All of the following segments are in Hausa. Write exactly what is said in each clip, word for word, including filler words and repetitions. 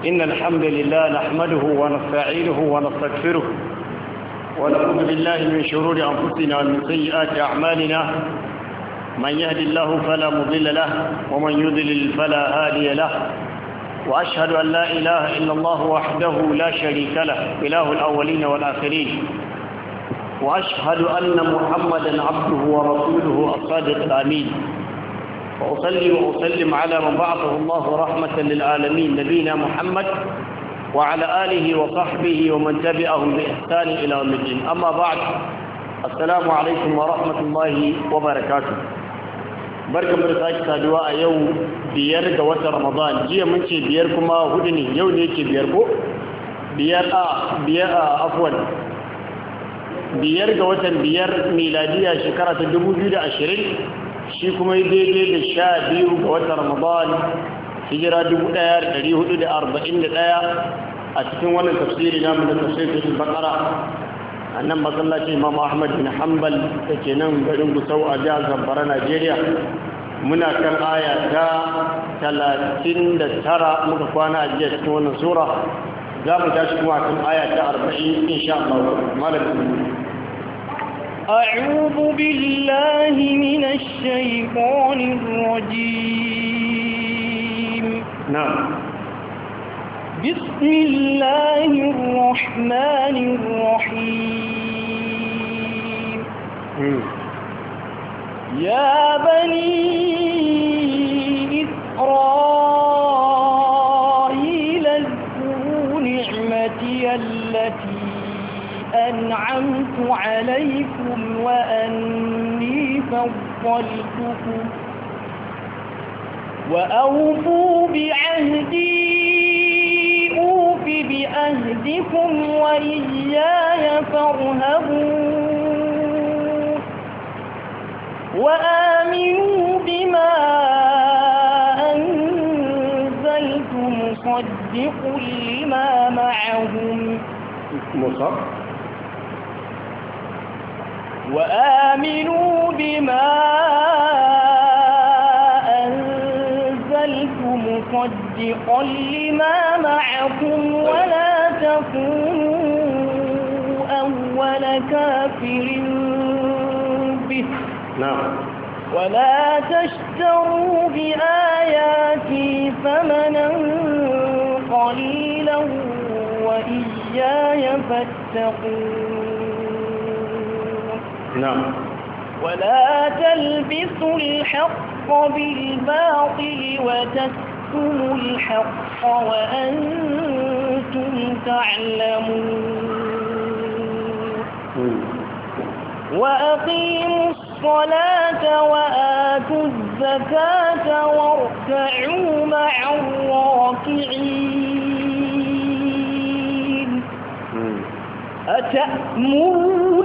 إن الحمد لله نحمده ونستعينه ونستغفره ونعوذ بالله من شرور أنفسنا ومن سيئات أعمالنا من يهد الله فلا مضل له ومن يضلل فلا هادي له وأشهد أن لا إله إلا الله وحده لا شريك له إله الأولين والآخرين وأشهد أن محمدا عبده ورسوله الصادق الأمين وأصلي وأسلم على من بعثه الله رحمة للعالمين نبينا محمد وعلى آله وصحبه ومن تبعهم بإحسان إلى يوم الدين أما بعد السلام عليكم ورحمة الله وبركاته barka mu da sake saduwa a yau biyar ga watan Ramadan jiya mun ce biyar kuma hudu ne yau ne yake biyar ko biyar a biyar a afwan biyar ga watan biyar miladiya shekara ta dubu biyu da ashirin shi kuma yi daidai da sha biyu ga watan Ramadan hijira dubu ɗaya da ɗari hudu da arba'in da ɗaya a cikin wannan tafsiri namu da tafsirin Bakara a nan masallacin Imam Ahmad bin Hanbal da ke nan garin Gusau a jihar Zamfara Najeriya muna kan aya ta talatin da tara muka kwana a jiya cikin wannan sura za mu tashi kuma kan aya ta arba'in insha Allah malamin أعوذ بالله من الشيطان الرجيم نعم بسم الله الرحمن الرحيم م. يا بني إسرائيل اذكروا نعمتي التي أنعمت عليكم وأني فضلتكم وأوفوا بعهدي أوف بعهدكم وإياي فارهبون وآمنوا بما أنزلت مصدق لما معهم مصدق وآمنوا بما أنزلت مصدقا لما معكم ولا تكونوا أول كافر به نعم ولا تشتروا بآياتي ثمنا قليلا وإياي فاتقون نعم ولا تلبسوا الحق بالباطل وتكتموا الحق وأنتم تعلمون وأقيموا الصلاة وآتوا الزكاة واركعوا مع الراكعين أتأمرون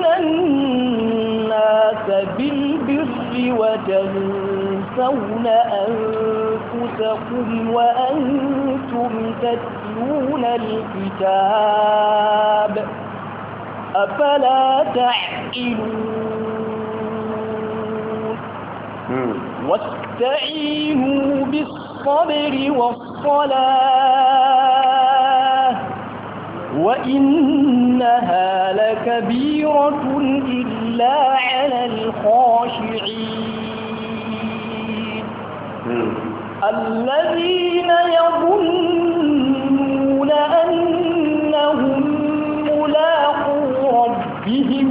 الناس بالبر وتنسون أنفسكم وأنتم تتلون الكتاب أفلا تعقلون واستعينوا بالصبر والصلاة وإنها لكبيرة إلا على الخاشعين الذين يظنون أنهم ملاقو ربهم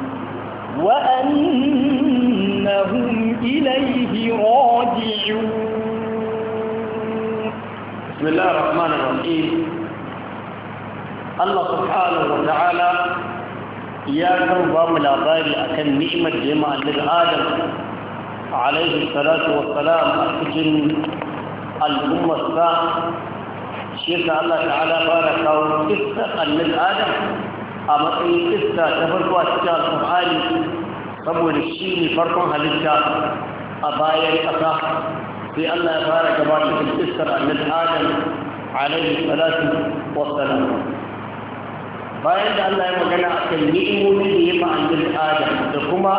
وأنهم إليه راجعون بسم الله الرحمن الرحيم Allah subhanahu wa ta'ala ya kan ba mu labari akan ni'imar da ya ma'allin Adam alaihi salatu wassalam a cikin al'ummarsa shi yasa Allah ta'ala fara kawo kissar annabi Adam a matsayin kissa ta farko a cikin alƙur'ani saboda shi ne farkon halitta a bayan ƙasa sai Allah ya fara gabatar da kissar annabi Adam alaihi salatu wassalam bayan da Allah ya magana a kan ni'imomi da ya ma'anjin Adam da kuma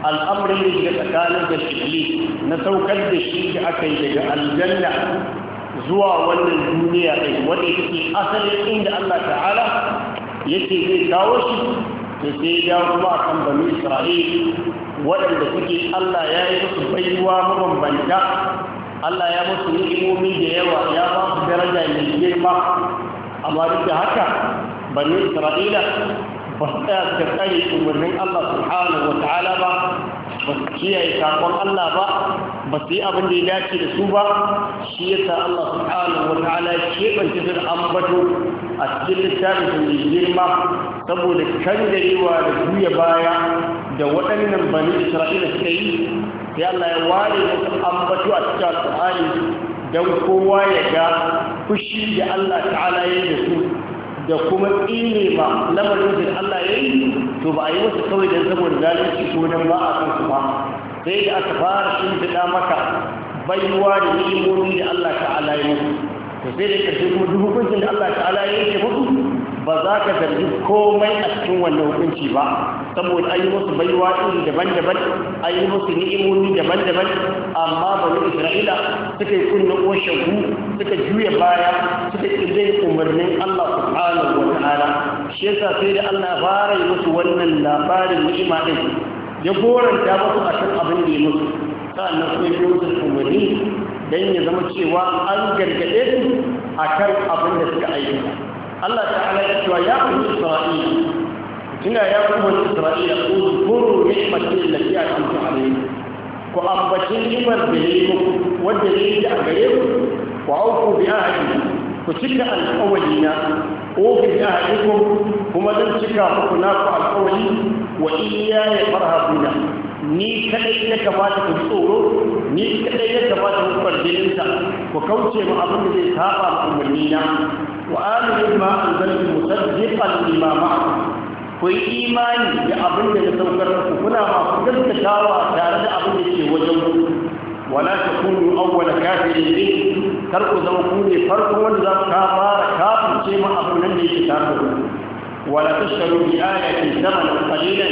al'amarin da shiga tsakanin da shi na saukar da shi da aka yi daga aljanna zuwa wannan duniya ɗin wanda yake asalin inda Allah ta'ala yake zai kawo shi to sai ya kuma akan bani Isra'il waɗanda suke Allah ya yi musu baiwa mabambanta Allah ya musu ni'imomi da yawa ya ba su daraja mai girma amma duk da haka bani Isra'ila ba su tsaya suka tsare umarnin Allah subhanahu wa ta'ala ba ba su kiyaye sakon Allah ba ba su yi abin da ya dace da su ba shi yasa Allah subhanahu wa ta'ala ya keɓance su da ambato a cikin littafin mai girma saboda kangarewa da juya baya da waɗannan bani Isra'ila suka yi sai Allah ya ware musu ambato a cikin Al-Qur'ani don kowa ya ga fushi da Allah ta'ala ya yi da su da kuma tsine ba lamarin da Allah ya yi to ba a yi wasu kawai don saboda zalunci ko don ba a san su ba sai da aka fara shimfiɗa maka baiwa da ni'imomi da Allah ta'ala ya musu to sai da ƙarshe kuma duk hukuncin da Allah ta'ala ya yanke musu ba za ka zargi komai a cikin wannan hukunci ba saboda an yi musu baiwa iri daban-daban an yi musu ni'imomi daban-daban amma bani Isra'ila suka yi kunna ƙoshagu suka juya baya suka ƙirƙiri umarnin Allah subhanahu wa ta'ala shi yasa sai da Allah fara yi musu wannan labarin ni'ima din ya goranta musu akan abin da ya musu sa'annan kuma ya musu umarni dan ya zama cewa an gargaɗe su akan abin da suka aikata Allah ta'ala ya cewa ya kuma Isra'ila tuna ya kuma Isra'ila ko zuru ni'matin allati an'amtu alayhi ko ambaci ni'mar da yayi muku wanda yayi da gare ku wa auku bi ahdi ku cika alƙawalina ko bi ahdikum kuma zan cika muku naku alƙawali wa iyya ya farhabuna ni kadai ya kamata ku tsoro ni kadai ya kamata ku farjininsa ku kauce mu abin da zai saba umarnina وآمنوا بما أنزلت مصدقا لما معكم كوي إيماني بأبن يتوكر كنا ما قدرت تاوى تارد أبن يتوجه ولا تكونوا أول كافر به تركوا ذوقوني فرقوا وانذا كافار كافر شيما أبن يتوجه ولا تشتروا بآية ثمنا قليلا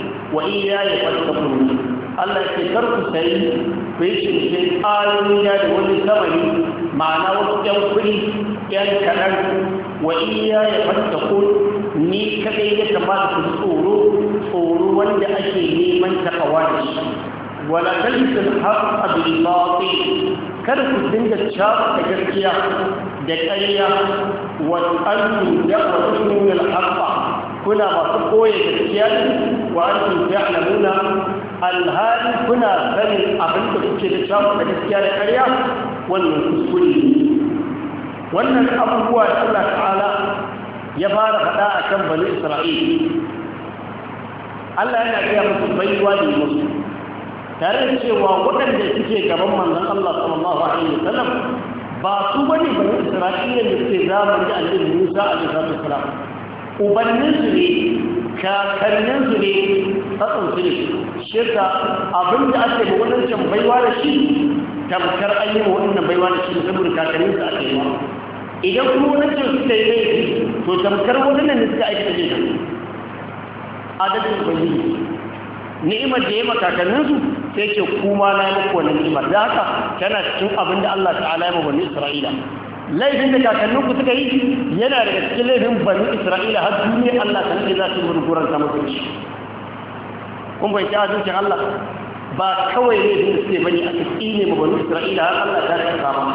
وإياي فاتقون الله يتكرك سيد فيشن شيء آيوية ولي ثمني معنى وقت يوكري yan kaɗan wa iya ya fattakun ni kaɗai ya kamata ku tsoro tsoro wanda ake neman takawa da shi wala talbisul haqqa bil batil kada ku dinga shafa da gaskiya da ƙarya wa antum da'watun al haqqa kuna masu koyi gaskiya wa antum ta'lamuna alhali kuna sanin abin da kuke da shafa da gaskiya da ƙarya wannan kuskure ne wannan abubuwa da Allah ta'ala ya fara faɗa a kan bani Isra'il Allah yana gaya musu baiwa da musu tare da cewa waɗanda suke gaban manzon Allah sallallahu alaihi wasallam ba su bane bani Isra'ila da suke zamani da Annabi Musa alaihi salam ubannin su ne kakannin su ne tsatson su ne shirka abinda ake da wannan baiwa da shi tamkar an yi wa wannan baiwa da shi saboda kakannin su ake yi idan kuma wancan suka yi laifi to tamkar waɗannan da suka aikata laifin adalcin ubangiji ni'imar da ya makakanninsu sai ce kuma na yi muku wannan ni'imar da haka tana cikin abin da Allah ta'ala ya bani Isra'ila laifin da kakanninku suka yi yana daga cikin laifin bani Isra'ila har duniya Allah ta nake za su gurgurar ta musu shi kun bai ta adalcin Allah ba kawai laifin da suke bane aka tsine ma bani Isra'ila har Allah ta rika kama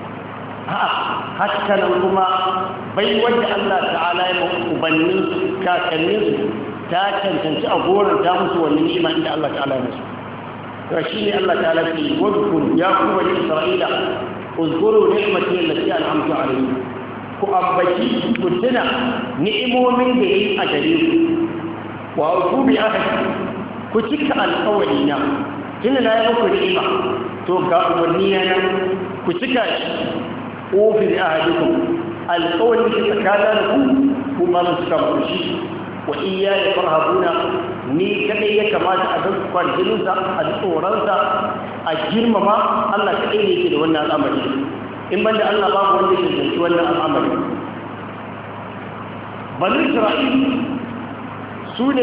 haka nan kuma bai wanda Allah ta'ala ya ubannin kakannin su ta cancanci a goron ta musu wannan ni'ima inda Allah ta'ala ya musu to shine Allah ta'ala ya ce wadkur ya kuma bani Isra'ila uzkuru ni'mati allati an'amtu alaykum ku abbaci ku tuna ni'imomin da yayi a gare ku wa ku bi ahadi ku cika alƙawari na tunda na yi muku ni'ima to ga umarni na ku cika shi ofi da ahadikum alƙawarin da tsakanin ku kuma su suka kurshi wa iya ya farhabuna ni kadai ya kamata a san kwarjininsa a tsoronsa a girmama Allah kadai ne yake da wannan al'amari in banda Allah babu wanda yake da wannan al'amari bani Isra'il su ne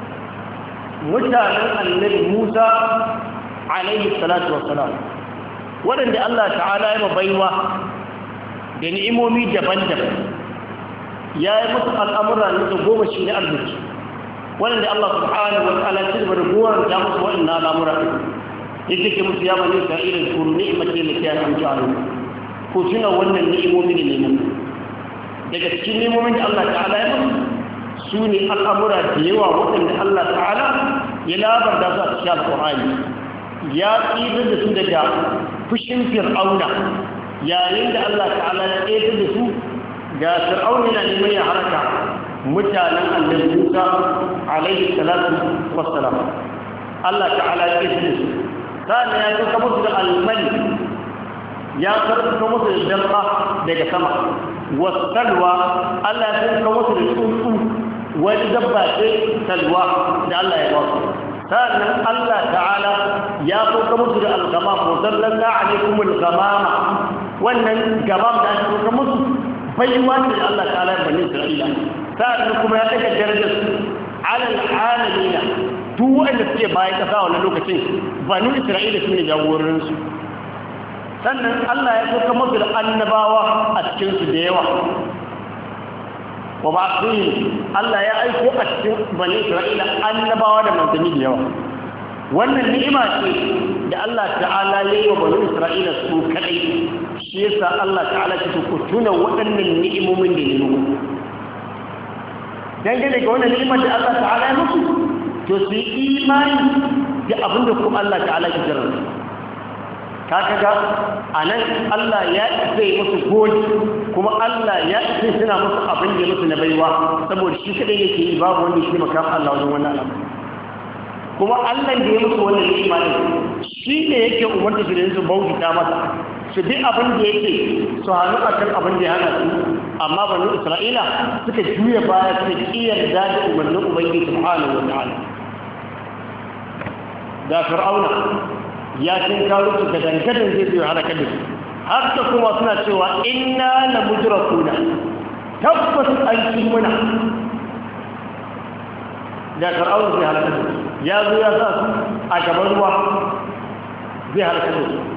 mutanen annabi Musa alaihi salatu wassalam waɗanda Allah ta'ala ya baiwa da ni'imomi daban-daban ya yi musu al'amura na da goma shi na arziki waɗanda Allah subhanahu wa ta'ala ya ci da goron ya musu waɗannan al'amura yake ce musu ya bani isra'ila kuru ni'imati lati an'amtu alaykum ku tuna wannan ni'imomi ne ne daga cikin ni'imomin da Allah ta'ala ya musu su ne al'amura da yawa waɗanda Allah ta'ala ya labarta su a cikin alƙur'ani ya tsibar da su daga fushin fir'auna yayin da Allah ta'ala ya tsibar da su ga fir'auna yana neman ya haraka mutanen annabi Musa alaihi salatu wassalam Allah ta'ala ya tsibar da su sannan ya kuka musu da almani ya karɓa musu da dabba daga sama wasalwa Allah ya kuka musu da tsuntsu wani dabba ce salwa da Allah ya ba su sannan Allah ta'ala ya kuka musu da algamam muzallalla alaikum algamama wannan gamam da aka kuka musu baiwa ne da Allah ta'ala ya bani Isra'ila sannan kuma ya daga darajar su alal alamina duk wanda suke bayan kasa wannan lokacin banu Isra'ila su ne jagororinsu sannan Allah ya kuka musu da annabawa a cikinsu da yawa wa ba su Allah ya aiko a cikin bani Isra'ila annabawa da manzanni da yawa wannan ni'ima ce da Allah ta'ala ya yi wa bani Isra'ila su kadai shi yasa Allah ta'ala ya ce ku tuna waɗannan ni'imomin da ne muku dangane ga wannan ni'imar da Allah ta'ala ya muku to su yi imani da abin da kuma Allah ta'ala ya jirar ka kaga a nan Allah ya isa yi musu goli kuma Allah ya isa suna musu abin da musu na baiwa saboda shi kadai yake yi babu wanda shi maka Allah wajen wannan abu kuma Allah da ya musu wannan imani shi ne yake umarta su da su bauta masa su bi abin da yake su hannu a kan abin da ya hana su amma banu Isra'ila suka juya baya suka kiyar da umarnin Ubangiji subhanahu wa ta'ala da Fir'auna ya cin kawo su ga dangadan zai zai halaka da su har ta kuma suna cewa inna la mudrakuna tabbas an ci muna da Fir'auna zai halaka da su ya zo ya sa su a gaban ruwa zai halaka da su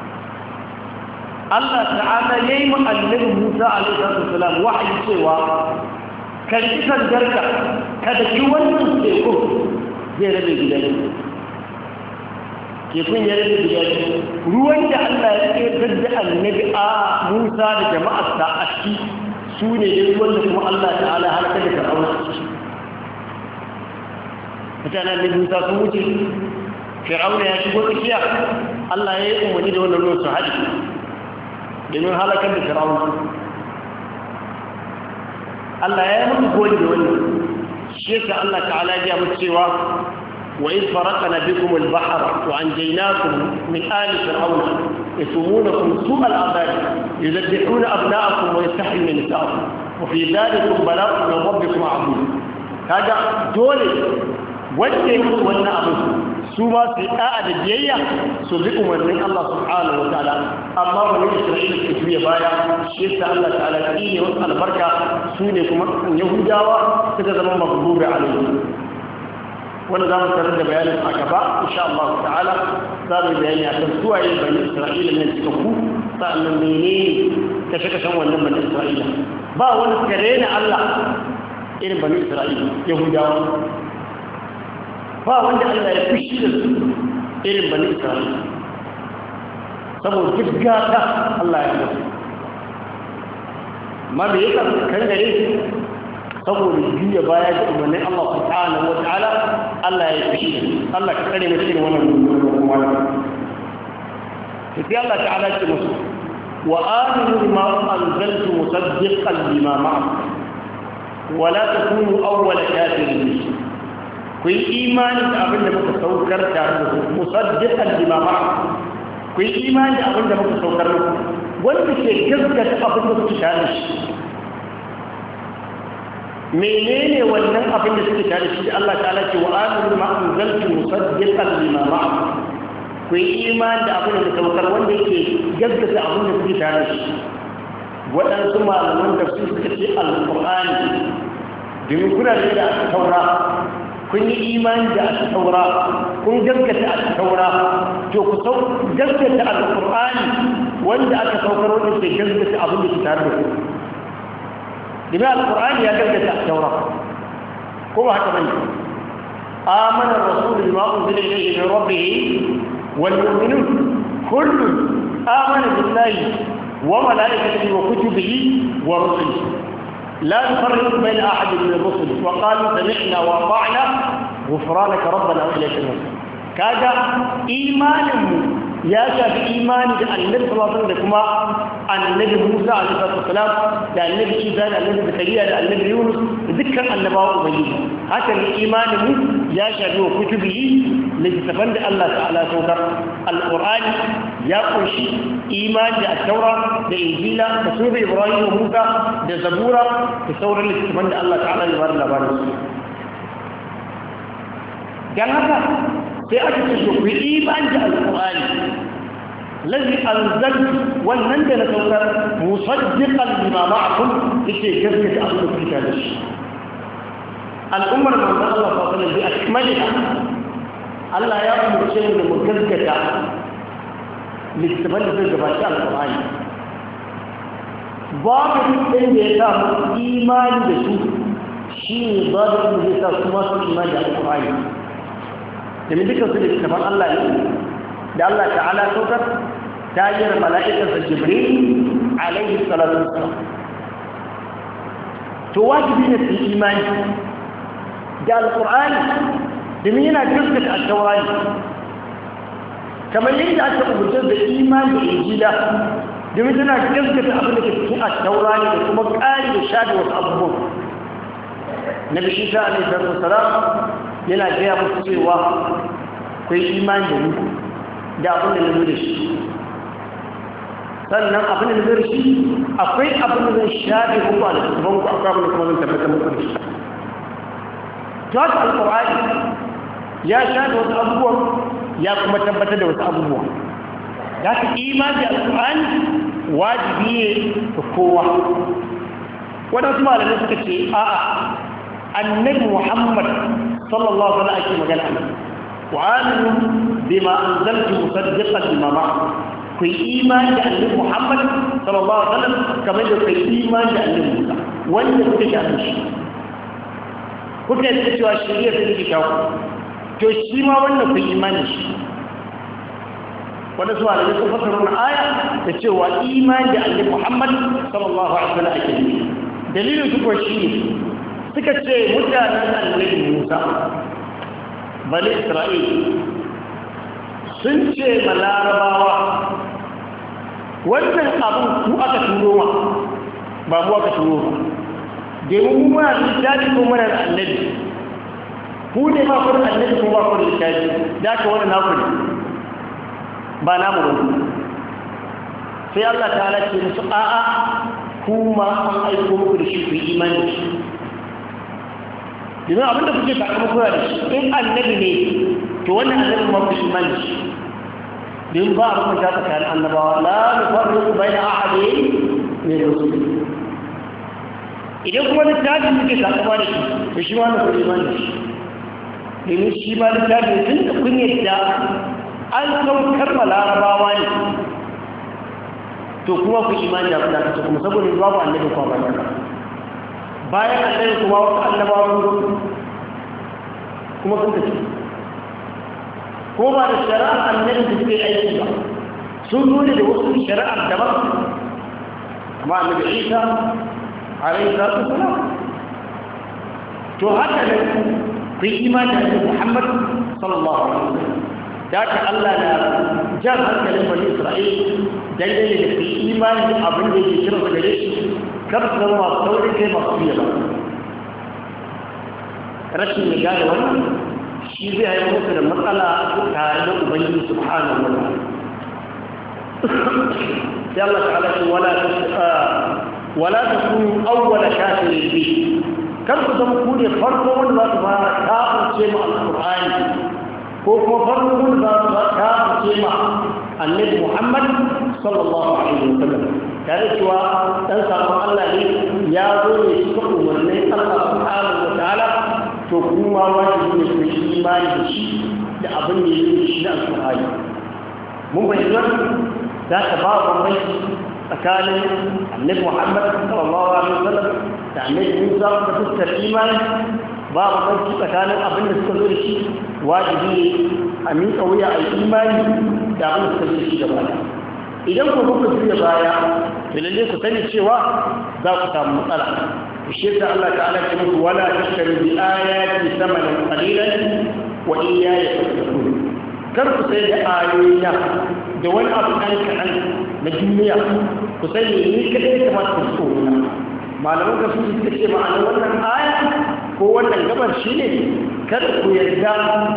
Allah ta'ala yayi mu annabi Musa alaihi salam wahayi cewa karki sandarka kada ki wannan teku zai rabe gidan tekun ya rabe gidan ruwan da Allah ya tsayar da annabi a Musa da jama'arsa a ciki su ne ruwan da kuma Allah ta'ala halaka da Fir'auna a ciki mutanen annabi Musa sun wuce Fir'auna ya shigo tsakiya Allah ya yi umarni da wannan ruwan su haɗe domin halakar da Fir'auna Allah ya yi mutu goli da wannan shi yasa Allah ta'ala ya mu cewa wa iz faraqna bikum al-bahra wa anjaynakum min ali fir'auna yasumunakum su'al adab yuzabbihuna abna'akum wa yastahyuna nisa'akum wa fi dhalikum bala'un min rabbikum 'azim kaga dole wanda ya mutu wannan abin su ma su yi ɗa'a da biyayya su bi umarnin Allah subhanahu wa ta'ala amma wani Isra'ila su juya baya shi yasa Allah ta'ala ki ne wasu albarka su ne kuma Yahudawa suka zama maghdubi alaihi wanda za mu tarar da bayanin a gaba insha Allah ta'ala za mu bayani akan suwaye bani Isra'ila ne suka ku sa'annan menene kashe kashen wannan bani Isra'ila ba wani suka rena Allah irin bani Isra'ila Yahudawa ba wanda Allah ya fushi da su irin bani Isra'ila saboda duk gata Allah ya mutu ma da yasa kan gare su saboda juya baya da umarnin Allah subhanahu wa ta'ala Allah ya fushi da su Allah ka kare mu cikin wannan wannan sai Allah ta'ala ce musu wa aminu bima anzaltu musaddiqan lima ma'akum wa la takunu awwala kafirin ku yi imani da abin da muka saukar tare da su musaddiqan lima ma'akum ku yi imani da abin da muka saukar muku wanda ke gaskata abin da kuke tare da shi menene wannan abin da suke tare da shi Allah ta'ala ce wa aminu ma anzaltu musaddiqan lima ma'akum ku yi imani da abin da muka saukar wanda yake gaskata abin da kuke tare da shi waɗansu malaman tafsir suka ce alqur'ani domin kuna da aka taura kun yi imani da al-taura kun gaskata al-taura to ku sau gaskata al-qur'ani wanda aka saukar wanda ke gaskata abin da ke tare da ku dima al-qur'ani ya gaskata al-taura ko ba haka bane amana ar-rasul bima unzila ilayhi min rabbih wal mu'minun kullun amana billahi wa malaikatihi wa kutubihi wa rusulihi لا نفرق بين أحد من الرسل وقالوا سمعنا وأطعنا غفرانك ربنا وإليك المصير كذا إيمان يا شاف إيمان النبي صلى الله عليه وسلم كما النبي موسى عليه الصلاة والسلام النبي عيسى النبي زكريا النبي يونس ذكر النبوة وبين هذا الإيمان يا شاف وكتبه لتفند الله تعالى سوكر القرآن يقول إيمان التوراة الإنجيل رسول إبراهيم وموسى الزبورة الثورة اللي تتمنى الله تعالى يبارك الله بارك قال هذا سيأتي في إيمان القرآن الذي أنزلت والنندل ثورة مصدقا لما معكم لكي جزء أصل الكتاب الأمر من الله صلى الله عليه وسلم بأكملها الله يأمر شيء من مجزكة لتتبنى في الجباشة القرآن babu ɗin da ya samu imani da su shi ne babu ɗin da ya sa su masu imani da alƙur'ani domin dukkan su da littafan Allah ne da Allah ta'ala saukar ta hanyar mala'ikarsa Jibril alaihi salatu wassalam to wajibi ne su imani da alƙur'ani domin yana gaskata at-taurani kamar yadda aka umarce da imani da injila domin tana gaskata abin da ke cikin at-taura ne da kuma ƙari da shaɗi wasu abubuwan nabi isa alaihi salatu wasalam yana gaya musu cewa akwai imani da ni da abin da nazo da shi sannan abin da nazo da shi akwai abin da zan shaɗi muku a littattafan ku akwai abin da kuma zan tabbatar muku da shi to haka alƙur'ani ya shaɗi wasu abubuwan ya kuma tabbatar da wasu abubuwan da ka imani da alƙur'ani wajibi ne ga kowa waɗansu malamai suka ce a'a annabi muhammad sallallahu alaihi wasallam ake magana ne wa aminu bima anzaltu musaddiqan lima ma'akum ku imani da annabi muhammad sallallahu alaihi wasallam kamar da ku imani da annabi musa wanda kuke da shi kuke da cewa shari'a ta take kawo to shi ma wannan ku imani shi wanda zuwa da sun fasara wannan aya da cewa imani da annabi Muhammad sallallahu alaihi wasallam ake yi dalilin su ko shine suka ce mutanen annabi Musa bani Isra'il sun ce malarabawa wannan abun ku aka turo ma ba mu aka turo ba domin mu muna littafi ko muna da annabi ku ne ba ku da annabi ko ba ku da littafi da ka wannan naku ne ba namu ba sai Allah ta'ala ce musu a'a kuma an aiko muku da shi ku yi imani da shi domin abinda kuke sakamakon da shi in annabi ne to wannan annabi ma ku imani da shi domin ba a rukunta tsakanin annabawa la nufarriqu baina ahadin min rusuli idan kuma littafi kuke sakamakon da shi to shi ma ku imani da shi domin shi ma littafi tun da kun yadda an saukar ma larabawa ne to kuma ku imani da Allah ta kuma saboda babu annabi ko ba bayan annabi kuma wasu annabawa sun kuma sun tafi ko ba da shari'ar annabi da suke aiki ba sun zo da wasu shari'ar daban amma annabi Isa alaihi salatu wasalam to haka ne ku imani da Muhammad sallallahu alaihi wasallam da ka Allah na jan hankalin bani Isra'il dangane da su imani da abin da yake kira gare shi kar su zama masu saurin kai masu fiye ba rashin ya gane wannan shi zai haifar musu da matsala tare da ubangiji subhanahu wa ta'ala sai Allah ta'ala ce wala wala takunu awwala kafirin bi kar ku zama ku ne farko wanda za su fara kafirce mu alqur'ani ko kuma farkon za su ta fice ma annabi Muhammad sallallahu alaihi wasallam tare cewa dan sakon Allah ne ya zo ne cikin umarnin Allah subhanahu wa ta'ala to kuma wajibi ne ku yi imani da shi da abin da yake shi na alƙur'ani mun bayyana za ka ba bambanci tsakanin annabi Muhammad sallallahu alaihi wasallam da annabi Musa da fuskar imani ba bambanci tsakanin abin da suka zo da shi wajibi ne a miƙa wuya a imani da abin da suka zo da shi gaba idan ku kuka juya baya to lalle ku sani cewa za ku samu matsala shi yasa Allah ta'ala ya muku wala tashtaru bi ayati thamanan qalilan wa iyaya fattaqun kar ku sai da ayoyina da wani abu kan kan na duniya ku sai ni kadai kamar ku tsoro malaman ka su suka ce ma'anar wannan aya ko wannan gabar shine kada ku yarda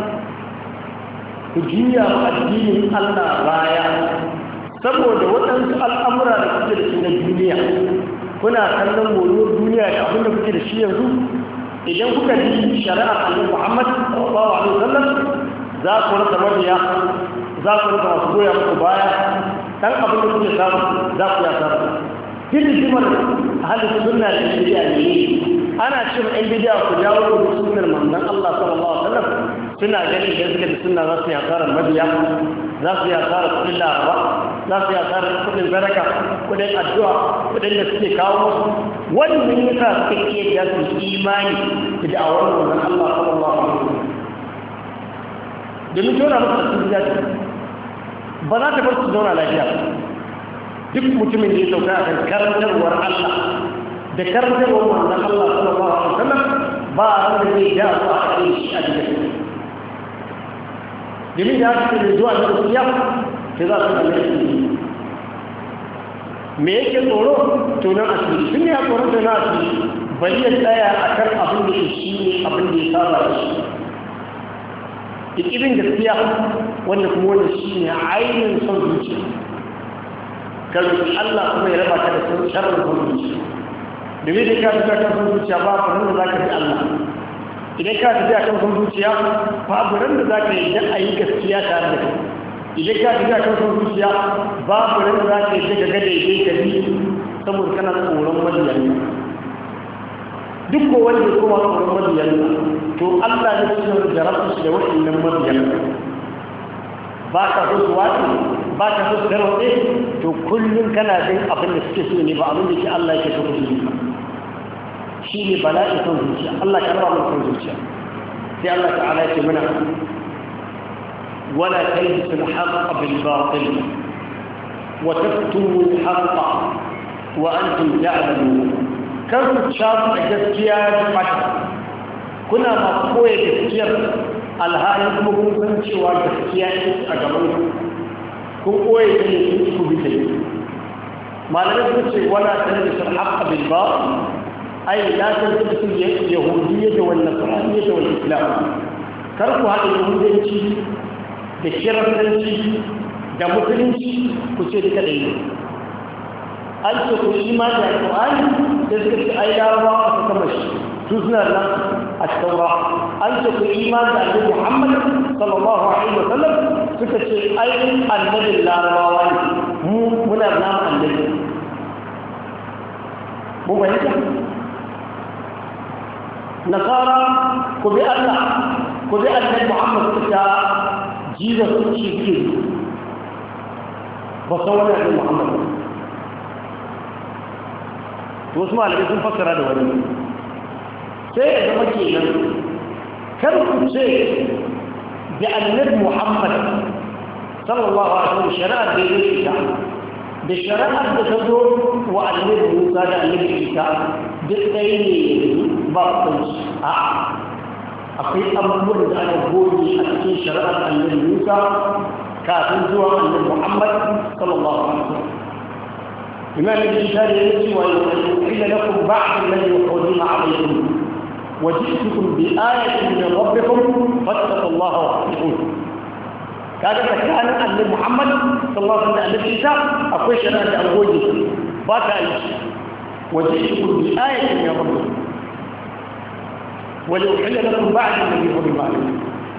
ku juya addinin Allah baya saboda waɗansu al'amura da kuke da su na duniya kuna kallon moriyar duniya da abin da kuke da shi yanzu idan kuka ji shari'ar annabi Muhammad sallallahu alaihi wasallam za ku rasa mabiya za ku rasa masu goya muku baya dan abin da kuke samu za ku ya samu hidimar ahlus sunna da bid'a ne ana cewa ɗan bid'a ku dawo da sunnar manzon Allah sallallahu alaihi wasallam suna ganin da suka da sunna za su yi asarar mabiya za su yi asarar kudin laraba za su yi asarar kudin zaraka kudin addu'a kudin da suke kawo musu wannan yasa suka iya da su imani da da'awar manzon Allah sallallahu alaihi wasallam domin tona musu cikin zaci ba za ta bar su zauna lafiya duk mutumin da ya sauka a kan karantarwar Allah da karantarwar manzon Allah sallallahu alaihi wasallam ba a da zai da su a kai shi a cikin domin da haka ne zuwa da gaskiya sai za su kalle shi me yake tsoro tunan asiri sun ya tsoron tunan asiri bari ya tsaya a kan abin da shi ne abin da ya saba da shi ikibin gaskiya wanda kuma wanda shi ne ainihin son zuciya kan Allah kuma ya raba ka da sharrin son zuciya domin da ka tafi kan son zuciya ba ku nan da za ka bi Allah idan ka tafi kan son zuciya babu ran da za ka yi da a yi gaskiya tare da kai idan ka tafi kan son zuciya babu ran da za ka yi daga gada ya ka bi saboda kana tsoron madiyan duk ko wanda ya koma tsoron madiyan to Allah ne cikin jarabta shi da waɗannan madiyan ba ka so su wace ba ka so su garwaɗe to kullum kana jin abin da suke so ne ba abin da ke Allah yake so ku yi ba shi ne bala'i son zuciya Allah ka raba mu son zuciya sai Allah ta'ala ya ce mana wala talbisu al-haqqa bil batil wa taktumu al-haqqa wa antum ta'lamun kar ku shafu gaskiya da fata kuna masu koya gaskiyar alhali kuma kun san cewa gaskiya ce a gaban ku kun koya ta ne kun ku bi ta malamai sun ce wala talbisu al-haqqa bil batil أي لا تلبسوا اليهودية والنصرانية والإسلام كركوا هذا اليهودية بالشرفنشي da musulunci ku ce duka ɗaya an ce ku imani da alƙur'ani da suka ce ai larabawa a suka mashi su suna nan a taura an ce ku imani da annabi Muhammad sallallahu alaihi wa sallam suka ce ai annabin larabawa ne mu muna nan annabi mu bayyana nasara ku bi Allah ku bi annabi Muhammad ta jiza su ci ke ba sauran annabi Muhammad to wasu malamai sun fassara da wani sai ya zama kenan kar ku ce bi annabi Muhammad sallallahu alaihi wasallam shari'ar da yake ta da shari'ar da ta zo wa annabi Musa da annabi Isa duk ɗaya ne ba kunci a akwai abubuwan da aka goge a cikin shari'ar annabi Musa kafin zuwa annabi Muhammad sallallahu alaihi wasallam imam ibn Shari ya ce wa illa lakum ba'd alladhi qadima alaykum wa ji'tukum bi ayatin min rabbikum fattaqullaha wa atiqun kaga tsakanin annabi Muhammad sallallahu alaihi wasallam da annabi Isa akwai shari'ar da an goge ba ta yi وجئتكم بآية من ربكم ولأحل لكم بعد الذي حرم عليكم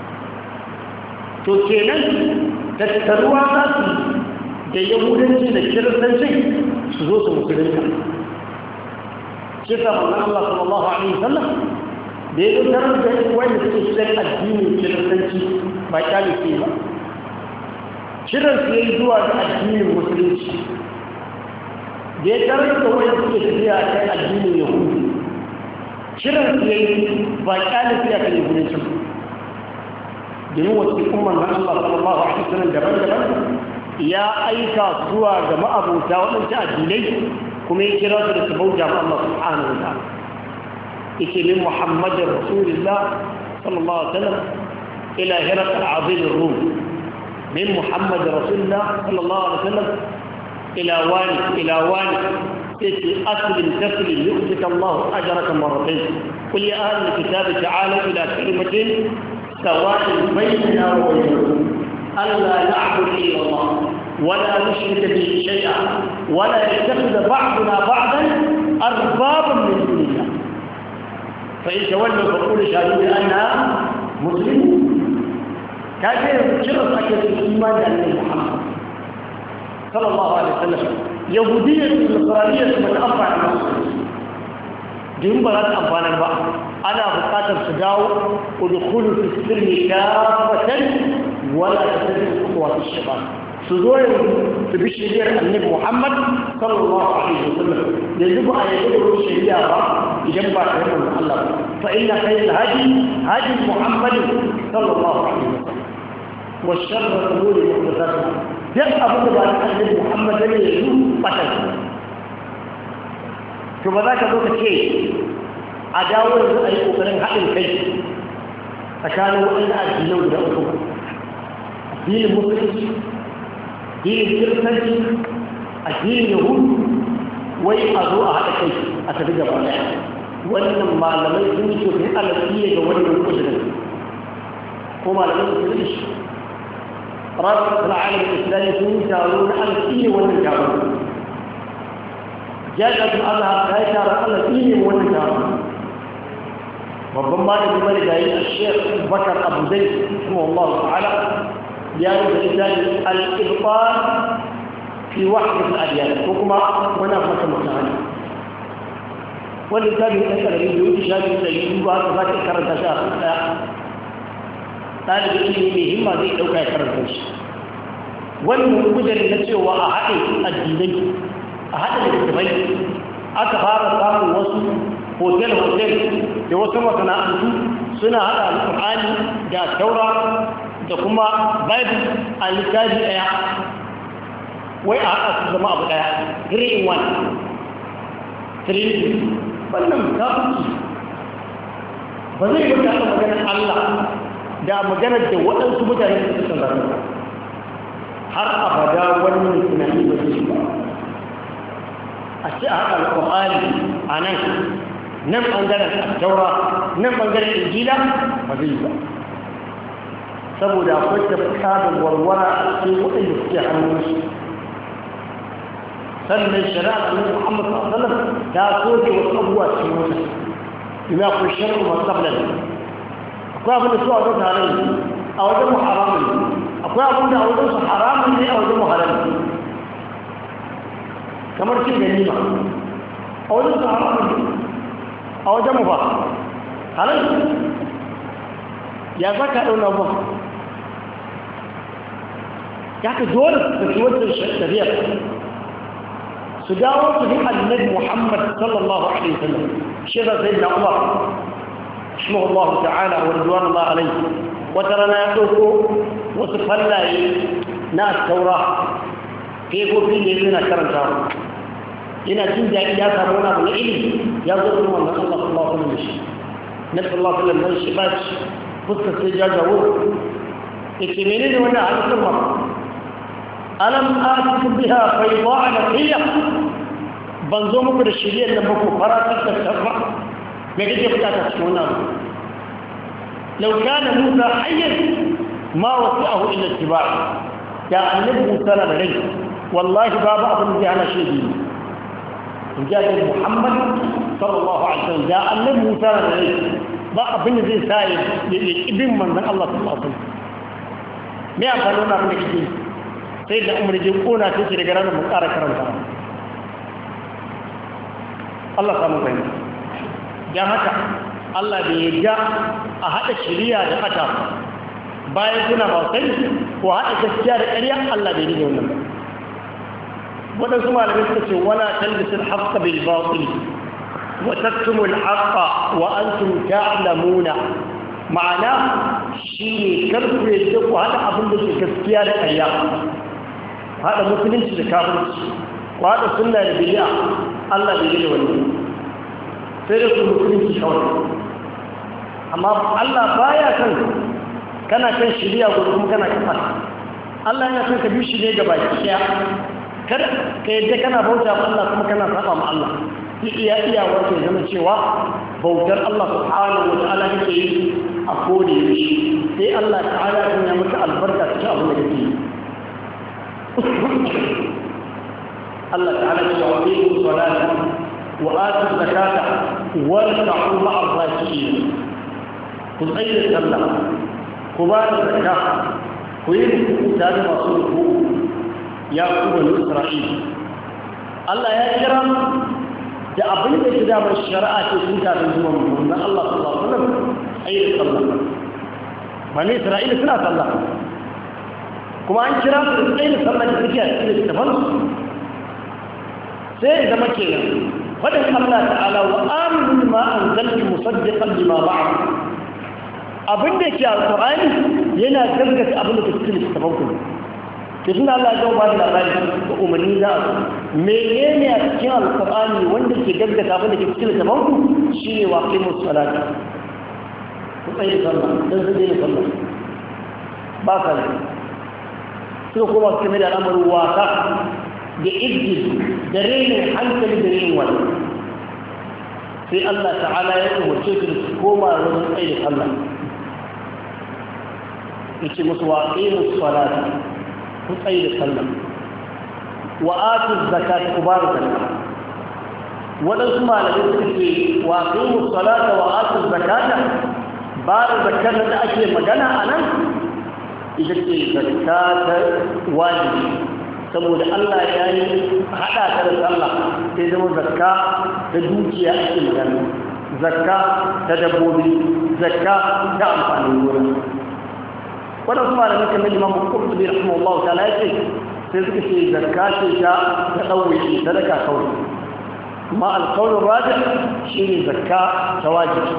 to kenan tattaruwa za su da yahudanci da kiristanci su zo su musulunta shi ta manzan Allah sallallahu alaihi wasallam da ya tarar da wanda suke shirin addinin kiristanci ba kyale ce ba shirin su yi zuwa ga addinin musulunci da ya tarar da wanda suke tafiya a kan addinin yahudu shirin su yi ba kyale ce a kan yahudanci domin wasu umar na Allah sallallahu alaihi wasallam daban-daban ya aika zuwa ga ma'abuta waɗancan addinai kuma ya kira su da su bauta ma Allah subhanahu wa ta'ala yake min Muhammadin Rasulullah sallallahu alaihi wasallam ila Herakl azim ar-Rum min Muhammad Rasulullah sallallahu alaihi wasallam ila wani ila wani yake aslim taslim yu'tika Allah ajraka marratayn qul ya ahli al-kitab ta'alu ila kalimatin sawa'in baynana wa baynakum alla na'budu illa Allah ولا نشرك به شيئا ولا يتخذ بعضنا بعضا أربابا من دون الله فإن تولوا فقولوا شهدوا بأنها مسلمون كافر شرط أكد الإيمان أن محمد صلى الله عليه وسلم يهودية النصرانية من أربع المسلمين دين بغات أنفانا بقى أنا بقاتل سجاو ودخولوا في السلم كافة ولا تتبعوا خطوات الشيطان سزوي تبشير النبي محمد صلى الله عليه وسلم يجب أن يدعو الشريعة يجمع خير الله فإن خير الهدي هدي محمد صلى الله عليه وسلم والشر الأمور محدثاتها جاء أبو بكر النبي محمد يجوب بطل ثم ذاك ذوك الشيء عداوة أي أقرن حق الكيس فكانوا أن أجلوا لأخوه دين المسلم dinin kiristanci addinin yahudu wai a zo a haɗa kai a tafi gaba ɗaya wannan malamai sun yi tofin alaƙiya ga wannan kudurin ko malamai sun yi shi rasu al'alam islami sun yi taro na alaƙiya wannan taro jami'atun azhar ta yi taron alaƙiya wannan taro babban malami mai da yi a shekh bakar abu zai kuma Allah ta'ala يعني الإنسان الإبطال في وحدة الأديان وكما ونفس المتعاني والإنسان يتكلم يجب شهادة سيد وهذا ذاك كرد شاخص هذا بإذن مهمة ذي لو كان كرد شاخص والمقدر نفسه وأحد الدينين أحد الدينين أكثر صار وصف هوتيل هوتيل يوصف وصناعته سنة هذا القرآن جاء التوراة da kuma bible a littafi ɗaya wai a haɗa su zama abu ɗaya three in one trinity wannan kafinci ba zai yi wata maganar Allah da maganar da waɗansu mutane da suka zaru har abada wannan tunani ba zai ba a ce a haɗa alƙur'ani a nan nan ɓangaren taura nan ɓangaren injila ba zai ba saboda akwai tafka da warwara a cikin waɗanda suke hannunsu sannan shari'ar annabi Muhammad sallallahu alaihi wasallam ta soke wasu abubuwa cikin wata ina ku shar'u mustaqbal akwai abin da su a wajen tare a wajen mu haramun akwai abin da a wajen su haramun ne a wajen mu halal kamar cin ganima a wajen su haramun ne a wajen mu ba halal ya zaka dauna ba ya ka dole da kiwatar shari'a su dawo su bi annabi Muhammad sallallahu alaihi wasallam shi da sayyidina Umar rahimahullah Allah ta'ala wa ridwanullah alayhi wata rana ya dauko wasu fallaye na taura kai gobe ne yana karanta yana jin daɗi ya samu wani abu na ilimi ya zo kuma wannan Allah sallallahu alaihi wasallam nabi sallallahu alaihi wasallam shi ba fuskar sai jajawo yake menene wannan hadisin ma alam atikum biha bayda naqiya ban zo muku da shiriyar da muku faratar da sarfa me kake bukata cikin wannan law kana musa hayyan ma wasi'ahu illa ittiba' ya annabi musa da rai wallahi babu abin da yana shi in ja da muhammad sallallahu alaihi wasallam ya annabi musa da rai ba abin da zai sa ya ibin manzon Allah sallallahu alaihi wasallam me amfani wannan abin da kike sai da umurjin kona ta shi daga ranar mu ƙara karanta Allah samu fahimta dan haka Allah bai yarda a haɗa shari'a da fata bayan kuna ba sani ko haɗa gaskiya da ƙarya Allah bai yarda wannan ba waɗansu malamai suka ce wala talbisul haqqa bil batil wa taktumul haqqa wa antum ta'lamuna ma'ana shine karku yadda ku haɗa abin da ke gaskiya da ƙarya haɗa musulunci da kafirci ku haɗa sunna da bid'a Allah bai yarda wannan sai da ku musulunci kawai amma Allah baya kan kana kan shiriya gudu kuma kana kan fata Allah yana son ka bi shi ne gaba ɗaya kada ka yadda kana bauta ma Allah kuma kana saba ma Allah shi iya iya wato zama cewa bautar Allah subhanahu wa ta'ala yake yi a kodi shi sai Allah ta'ala ya maka albarka cikin abin da kake yi Allah ta'ala ya ce wa aqimu salata wa atu zakata warka'u ma'a raki'in ku tsaye da sallah ku ba da zakka ku yi ruku tare da masu ruku ya kuma Isra'ila Allah ya kira da abin da ke damar shari'a ce sun kafin zuwa mummuna Allah sallallahu alaihi wasallam ayi sallah bani Isra'ila suna sallah kuma an kira su da tsayin sallah da suke a cikin littafan sai zama kenan fadin Allah ta'ala wa aminu ma anzaltu musaddiqan lima ba'd abin da ke alqur'ani yana gaskata abin da ke cikin littafan ku to tunda Allah ya ba da labari da umarni za a menene a cikin alqur'ani wanda ke gaggata abin da ke cikin littafin ku shine waqimus salata ku tsaye sallah dan sai ne sallah ba ka ne sai kuma su mai da al'amarin wasa da izgi da rainin hankali da rainin wani sai Allah ta'ala ya umarce su su koma wajen tsaye da sallah yace musu waqimus salata ku tsaye da sallah wa atu zakat ku ba zakka wadansu malamai suka ce wa qimu salata wa atu zakata ba da zakkar da ake magana a nan ita ce zakata wajibi saboda Allah ya yi hada ta da sallah sai zama zakka da dukiya ake magana zakka ta dabbobi zakka ta amfanin gona waɗansu malamai kamar imam Qurtubi rahimahullahu ta'ala yace sai suka ce zakka ce ta ta daure sadaka kawai amma alqawl rajih shine zakka ta wajibi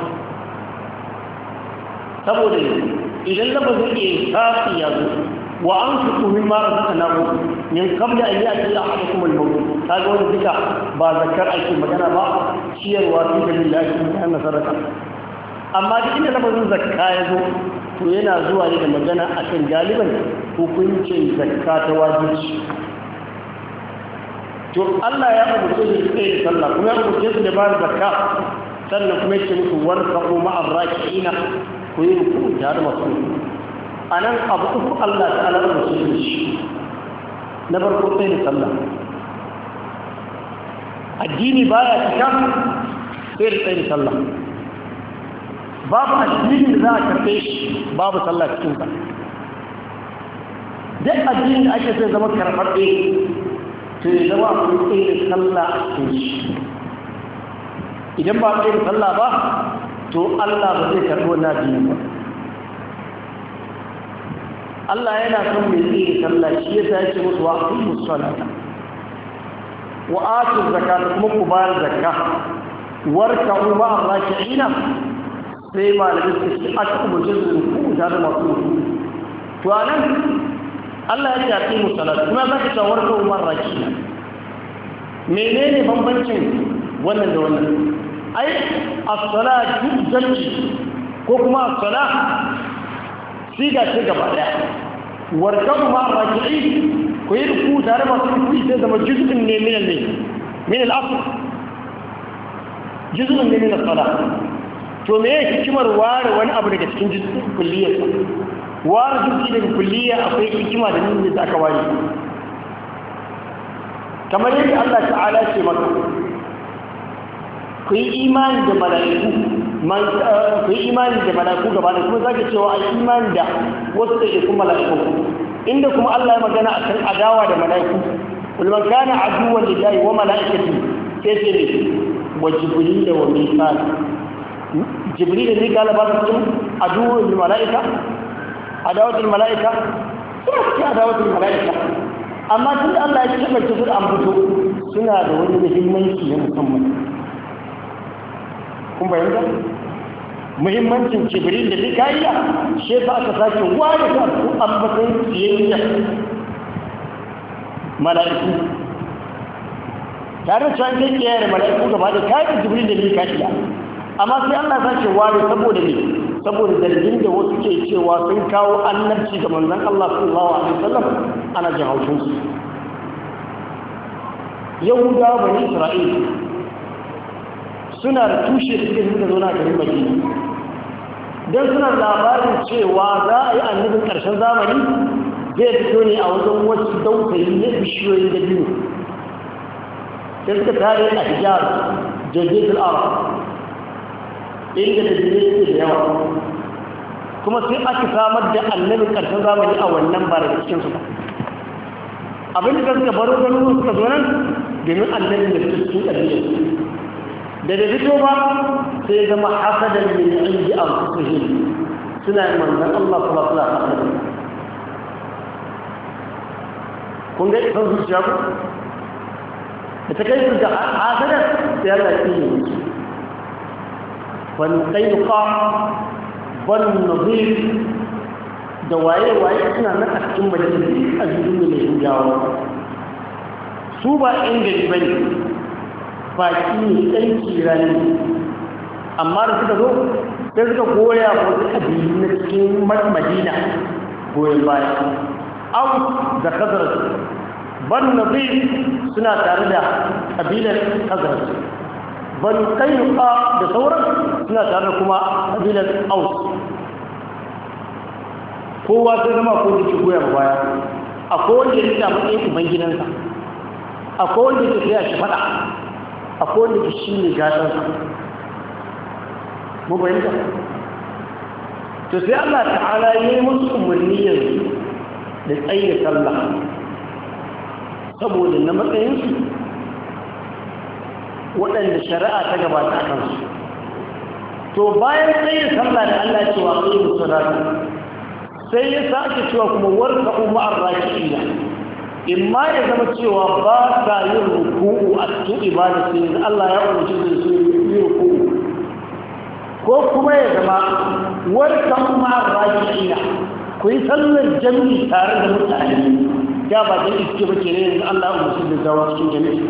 saboda idan lafazin insafi ya zo wa anfiqu mimma razaqnakum min qabl an ya'ti ahadukum al-maut kaga wannan duka ba zakkar ake magana ba ciyarwa fi sabilillah kana sadaka amma duk inda lafazin zakka ya zo to yana zuwa ne da magana a kan galiban hukuncin zakka ta wajibi to Allah ya rubuce su kai sallah kuma ya rubuce su da ba zakka sannan kuma yake musu warqu ma'ar raki'ina ku yi ruku da masu anan abu uku Allah ta'ala ya rubuce shi na farko sai da sallah addini baya cika sai da sai da sallah babu addini da za a karɓe shi babu sallah cikin sa duk addini da ake sai zama karɓaɓɓe to ya zama akwai tsaye da sallah a cikin shi idan ba tsaye da sallah ba to Allah ba zai karɓi wannan addini ba Allah yana son mai tsaye da sallah shi yasa yake musu wa aqimus salata wa atu zakata kuma ku bayar zakka warka'u ma'a raki'ina sai malamin su ce aka umarci su ruku tare masu ruku to a nan Allah ya ce a ƙi musalat kuma za ka shawar ka umar raki menene bambancin wannan da wannan ai as-sala jam'i ko kuma as-sala siga ce gaba daya warkabu ma raki'i ko yi ruku tare masu ruku sai zama juz'un ne min al min al-asl juz'un ne min as-salat to me yake hikimar ware wani abu daga cikin juz'in kulliyar ware juz'i daga kulliya akwai hikima da nuna da aka ware kamar yadda Allah ta'ala ce maka ku yi imani da mala'iku man ku yi imani da mala'iku gaba da kuma zaka cewa ai imani da wasu da kuma mala'iku inda kuma Allah ya magana akan adawa da mala'iku kul man kana aduwwan lillahi wa mala'ikatihi sai ce ne wa jibril wa mikal jibril da mikala ba su cikin aduwwul mala'ika adawatul mala'ika suna cikin adawatul mala'ika amma tun da Allah ya tabbata su da ambato suna da wani muhimmanci na musamman kun bayyana muhimmancin jibril da mikala shi ba aka sake ware ta su ambaton siyayya mala'iku tare da cewa kai kiyaye mala'iku gaba da kai jibril da mikala amma sai Allah ya sake ware saboda ne saboda zargin da wasu ke cewa sun kawo annabci ga manzon Allah sallallahu alaihi wasallam ana jin haushin su yahuda bani isra'il suna da tushe da suke suka zauna a garin madina don suna labarin cewa za a yi annabin ƙarshen zamani zai fito ne a wajen wasu dausayi na bishiyoyin da biyu sai suka tare a hijar jazetul arab inda da jini da yawa kuma sai aka samar da annabin ƙarshen zamani a wannan ba daga cikinsu ba abin da suka baro ganin suka zo nan domin annabin da suke cikin ƙabilar da da fito ba sai zama hasadan min inji anfusihim suna yin manzon Allah sallallahu alaihi wasallam kun ga san zuciya ku da ta kai su da hasadan sai Allah ya yi wani ƙainuka wani nazir da waye-waye suna nan a cikin majalisi a jirgin mai hujawa su ba ɗan gari ba ne baki ne ɗan kira ne amma da suka zo sai suka goya wasu ƙabilu na cikin madina goyon baya au da kazarar ban nazir suna tare da ƙabilar kazarar bani kainuka da sauran suna tare da kuma ƙabilar aus kowa sai zama ko da ke goya baya akwai wanda ya rika matsayin uban gidansa akwai wanda ke tsaya shi fada akwai wanda ke shi ne gasansa mu bayyanta to sai Allah ta'ala ya yi musu umarni yanzu da tsaye sallah saboda na matsayinsu waɗanda shari'a ta gabata a kansu to bayan tsaye sallah da Allah cewa tsaye musu rana sai ya sake cewa kuma warka umar raki'ina in ma ya zama cewa ba sa yin ruku'u a cikin ibada sai Allah ya umarci da su yi ruku'u ko kuma ya zama warka umar raki'ina ku yi sallar jami'i tare da mutane ya ba da iske ba kenan yanzu Allah ya umarci da dawo cikin jami'i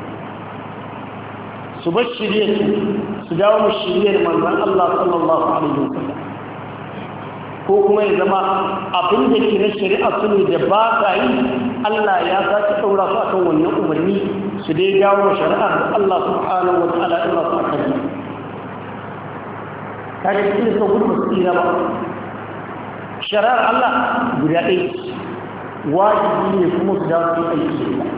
su bar shirye su dawo mu shirye manzon Allah sallallahu alaihi wasallam ko kuma ya zama abin da ke na shari'a su ne da ba sa yi Allah ya sake ɗaura su akan wannan umarni su dai dawo shari'ar da Allah subhanahu wa ta'ala ya ɗaura su akan yi kaga cikin suka gudu ba su tsira ba shari'ar Allah guda ɗaya wajibi ne kuma su dawo su aiki da ita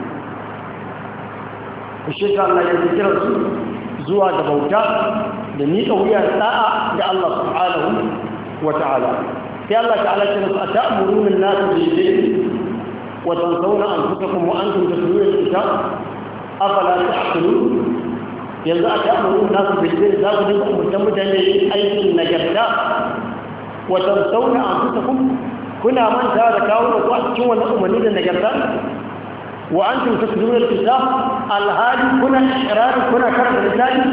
shi ta Allah ya kira su zuwa da bauta da miƙa wuya da'a ga Allah subhanahu wa ta'ala sai Allah ta'ala ce musu ata'muruna an-nasa bil-birri wa tansawna anfusakum wa antum tatluna al-kitab afala ta'qilun yanzu ata'muruna an-nasa bil-birri za ku dinga umurtan mutane aikin nagarta wa tansawna anfusakum kuna manta da kawo ku a cikin wannan umarni da nagarta wa antum tatluna al-kitab al-hadi kuna iqrar kuna karanta littafi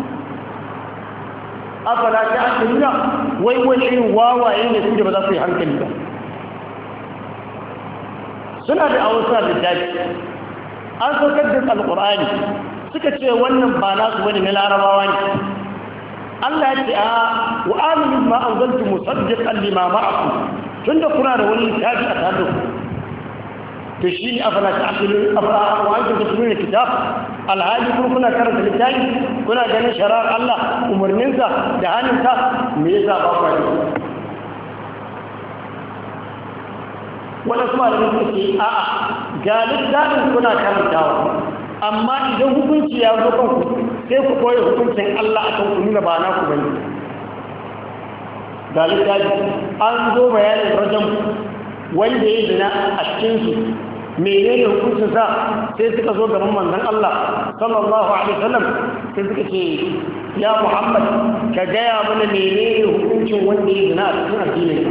afala ta'qiluna wai wani irin wawaye ne su da ba za su yi hankali ba suna da awusa da daji an saukar da alƙur'ani suka ce wannan ba nasu bane na larabawa ne Allah ya ce a wa aminu ma anzaltu musaddiqan lima ma'akum tunda kuna da wani littafi a tare da ku to shi ne afala ta'qilun afala wa antum tatluna kitab alhali kuma kuna karanta littafi kuna ganin shari'ar Allah umarninsa da hannunsa me yasa ba ku yi wanda kuma da suke a'a ga littafin kuna karantawa amma idan hukunci ya zo kanku sai ku koyi hukuncin Allah akan ku nuna ba na ku bane ga littafi an zo bayanin rajam wanda ya zina a cikin su menene hukuncin sa sai suka zo gaban manzon Allah sallallahu alaihi wasallam sai suka ce ya Muhammad ka gaya mana menene hukuncin wanda ya zina a cikin addinin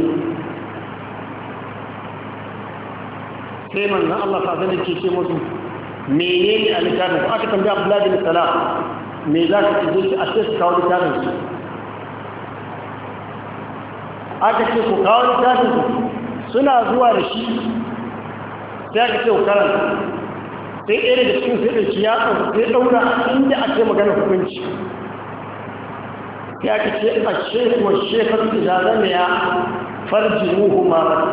sai manzon Allah sa zai ce ce musu menene a littafin ku aka tambaya Abdullahi bin Salam me za ka ce a ce su kawo littafin su aka ce ku kawo littafin su suna zuwa da shi sai aka ce ku karanta sai ɗaya daga cikin sai ɗauki ya sai ɗaura inda ake magana hukunci ya ka ce a shekuwar shekar izanen ya farji muhu marasa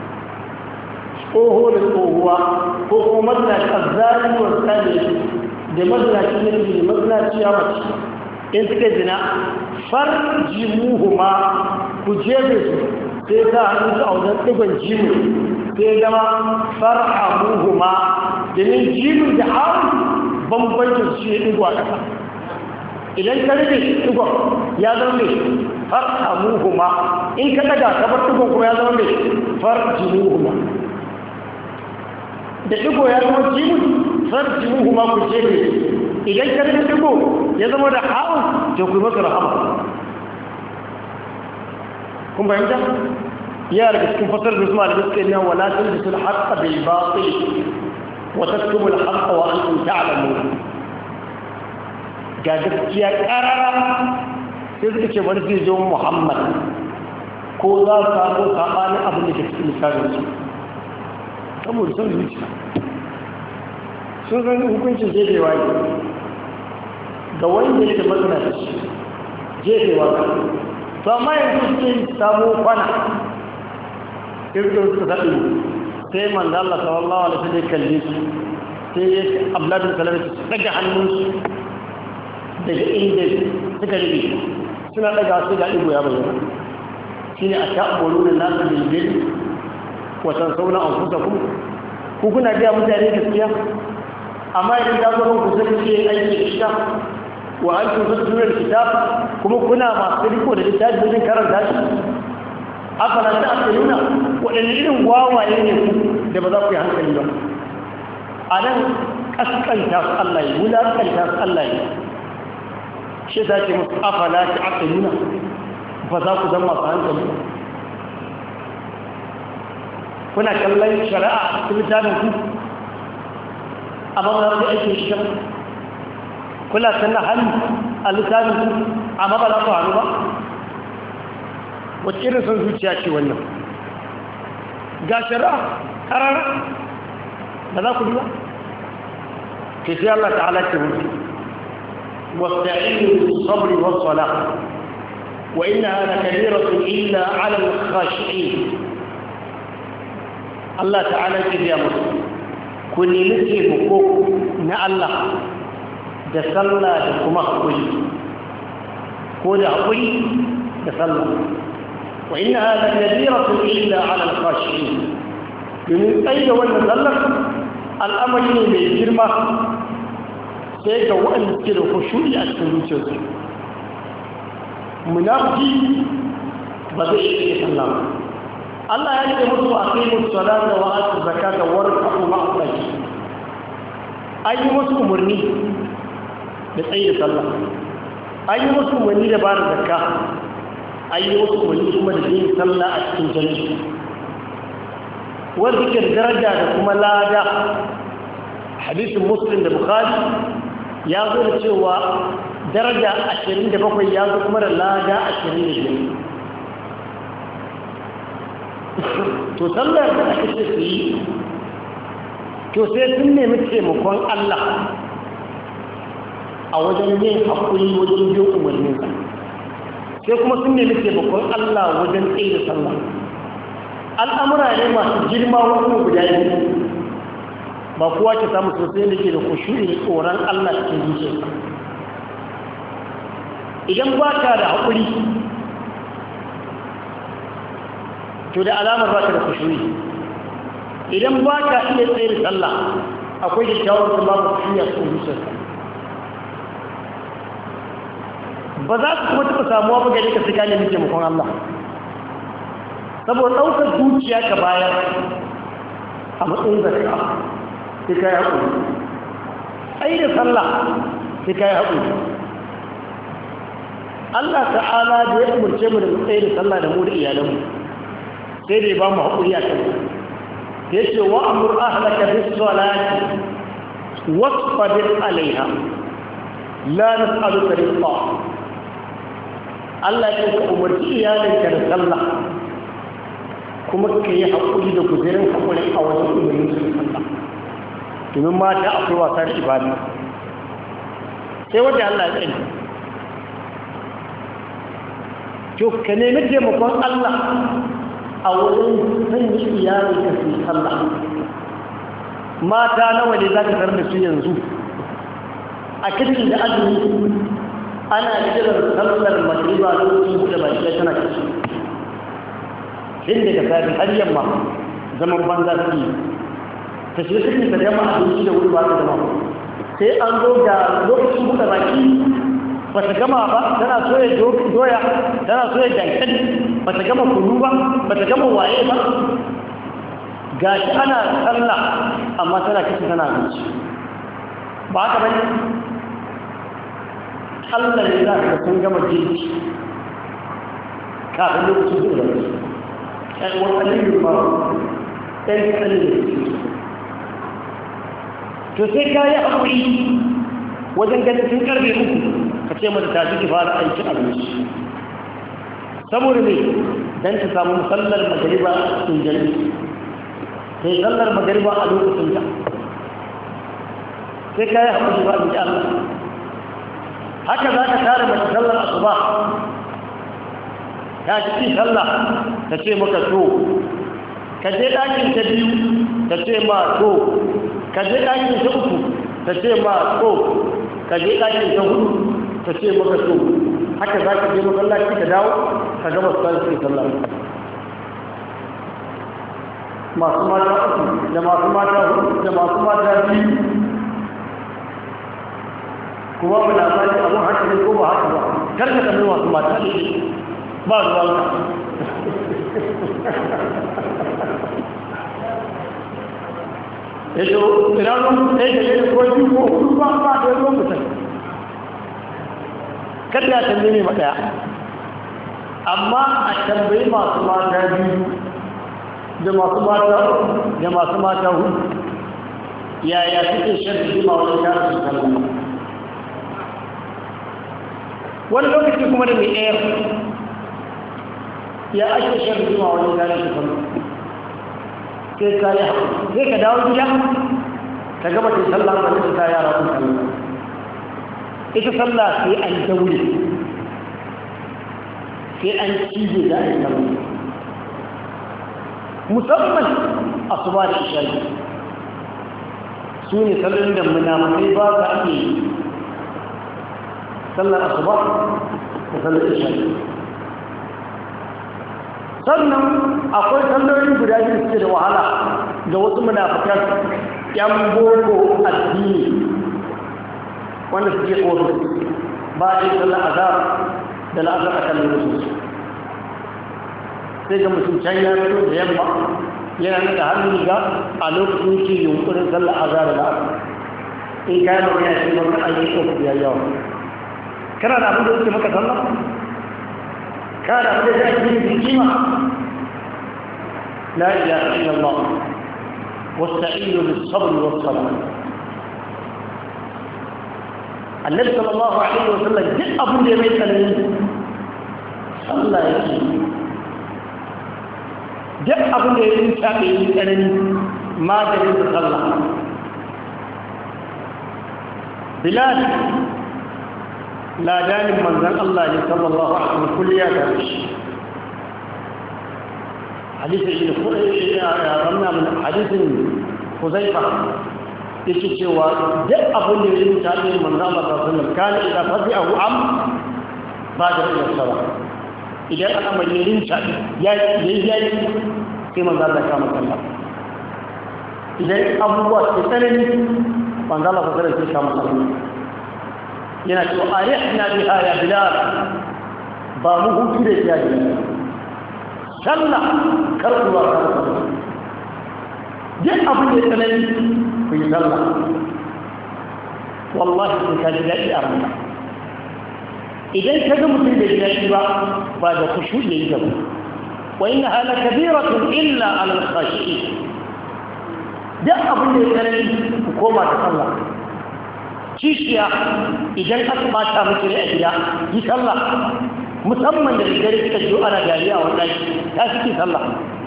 tsoho da tsohuwa ko kuma mazinaci a zariwar tsari da mazinaci na biyu mazinaci ya mace in suka zina farji muhu ma ku jebe su sai ta hannu su a wajen ɗigon jimu sai zama farha muhu ma domin jimin da haru bambancin shi ya ɗigo a ƙasa idan ka rage ɗigon ya zama mai farhamuhuma in ka daga kabar ɗigon kuma ya zama mai farjimuhuma da ɗigo ya zama jimin farjimuhuma ku jefe idan ka rage ɗigo ya zama da haɗu to ku yi masa rahama kun bayanta ya daga cikin fasar da zuwa da suke nan wala talbisul haqqa bil batil wa taktumul haqqa wa antum ta'lamun ga gaskiya ƙarara sai suka ce wani zai zo Muhammad ko za su samu saɓanin abin da ke cikin lissafin su saboda sun zuciya sun san hukuncin jefewa ne ga wanda yake matsala da shi jefewa ba to amma yanzu suke samu kwana ƙirƙir suka saɗi sai manzo Allah sallallahu alaihi wasallam kalle su sai ya abladin salamati daga hannunsu daga inda suka rike suna daga su da ido ya bayyana shine a ta'amuru da nasu bilbil wa tansawna anfusakum ku kuna ga mutane gaskiya amma idan da zo ku sai ce aiki ita wa antum tatluna alkitab kuma kuna masu riko da littafi wajen karanta shi afala ta'qiluna wadanne irin wawaye ne da ba za ku yi hankali ba anan kaskanta su Allah ya wulakanta su Allah ya shi za ce musu afala ta aka nuna ba za ku zama masu hankali kuna kallon shari'a a cikin littafin ku amma ba za ku aiki shi kula sannan hannu a littafin ku amma ba za ku hannu ba wacce irin son zuciya ce wannan ga shari'a ƙarara ba za ku duba ke sai Allah ta'ala ce mutu واستعينوا بالصبر والصلاة وإنها لكبيرة إلا على الخاشعين الله تعالى يا مسلم كن نسي بكوك نعلق دسلا دكما حقولي كون حقولي دسلا وإنها لكبيرة إلا على الخاشعين من أين ونسلق الأمر من الجرمة sai ga waɗanda suke da kushuri a cikin zuciyarsu munafiki ba zai iya sallah Allah ya ce musu a kai musu salata wa atu zakata wa raka'u ma'asaji an yi musu umarni da tsaye da sallah an yi musu umarni da ba da zakka an yi musu umarni kuma da yin sallah a cikin jami'i wanda ke daraja da kuma lada hadisin muslim da bukhari ya zo da cewa daraja ashirin da bakwai ya zo kuma da lada ashirin da biyar to sallar da ake ce su yi to sai sun nemi taimakon Allah a wajen yin haƙuri wajen biyo umarninsa sai kuma sun nemi taimakon Allah wajen tsaye da sallah al'amura ne masu girma wasu guda biyu ba kowa ke samu sosai da ke da kushuri da tsoron Allah cikin zuciyarsa idan ba ka da haƙuri to da alamar ba ka da kushuri idan ba ka iya tsaye da sallah akwai kyakkyawar da babu kushuri a cikin zuciyarsa ba za su kuma taɓa samuwa ba gare ka sai ka nemi taimakon Allah saboda ɗaukar zuciya ka bayar a matsayin zakka sai ka yi haƙuri ai da sallah sai ka yi haƙuri Allah ta'ala da ya umurce mu da tsaye da sallah da mu da iyalanmu sai da ya ba mu haƙuri a kan ya ce wa amur ahlaka bis salati wasbir alaiha la nas'aluka rizqa Allah ya ce umarci iyalanka da sallah kuma ka yi haƙuri da guzirin haƙuri a wajen umarnin su da sallah domin mata akwai wasa da ibada sai wanda Allah ya tsaye to ka nemi taimakon Allah a wajen sanya iyalanka su sallah mata nawa ne za ka tarar da su yanzu a cikin da azumi ana kiran sallar magriba lokacin da baki ya tana kashi inda ka sabi har yamma zaman banza su yi ta shi cikin ta gama abinci da wuri ba ta zama sai an zo ga lokacin buɗe baki ba ta gama ba tana soya doya tana soya dankali ba ta gama kunu ba ba ta gama waye ba ga shi ana sallah amma tana kashi tana abinci ba haka bane Allah ne za ka sun gama jirgi kafin lokacin zuwa ɗan wasannin da ba ɗan kaɗan da su to sai ka yi haƙuri wajen ganin sun karfe uku ka ce mata ta ki fara aikin abinci saboda ne don ta samu musallar magariba a cikin jami'i sai sallar magariba a lokacin ta sai ka yi haƙuri ba in ji Allah haka za ka tare mace sallar asuba ta ci sallah ta ce maka so ka je ɗakin ta biyu ta ce ma so ka je ɗakin ta uku ta ce ma so ka je ɗakin ta hudu ta ce maka so haka za ka je masallaci ka dawo ka gaba su sai sallah masu mata uku da masu mata hudu da masu mata biyu kuma mu labari abun haka ne ko ba haka ba karka tambayi masu mata ne ba ruwanka ya ce iranon ɗaya da ɗaya ko biyu ko hudu ba ba da ruwan mutum kada ya tambayi ne maɗaya amma a tambayi masu mata biyu da masu mata da masu mata hudu yaya suke shan jima wani tara su kallon wani lokaci kuma da mai ɗaya ya ake shan jima wani tara su kallon sai ka yi zai ka dawo gida ka gaba ta sallah ba ta ta yara kun kallon ita sallah sai an daure sai an cije da a yi kallon musamman a su ba da ishari su ne sallin da munamai ba ka ake sallar asuba da sallar ishari sannan akwai sallolin guda biyu suke da wahala da wasu munafikan yan boko addini wanda suke ofis ba a yi sallar azhar da la'azar a kan lokacin sai ga mutum can ya fito da yamma yana da hannun riga a lokacin yake yunkurin sallar azhar da la'azar in kayan magana shi maka an yi ofis ya yawa kana da abin da yake maka sallar kana da abin da ya ke kima لا إله إلا الله واستعينوا بالصبر والصلاة النبي صلى الله عليه وسلم جاء أبو اليمين صلى يكي جاء أبو اليمين شاكي ما جريد صلى بلال لا جانب من ذن الله صلى الله عليه وسلم كل يا دارش حديث رمنا من حديث حذيفة yake cewa duk abin da ya yi mutane manzo Allah sallallahu alaihi wasallam kana idan fadi'ahu am ba da sala idan aka mai yin ta ya yi yayi sai manzo Allah ya kama sallah idan abubuwa su tsanani manzo Allah sallallahu alaihi wasallam ya kama sallah yana cewa arihna biha ya bilal ba mu hutu da ya bilal sallah karbuwa karbuwa duk abin da tsanani ku yi sallah wallahi sun kaji daɗi a ranka idan ka ga mutum da gidashi ba ba da kushu da yi gaba wa inna hala kabiratun illa alal khashi'in duk abin da ya tsanani ku koma da sallah kishiya idan aka bata miki a gida yi sallah musamman da dare kika ji ana dariya a wannan ta ciki sallah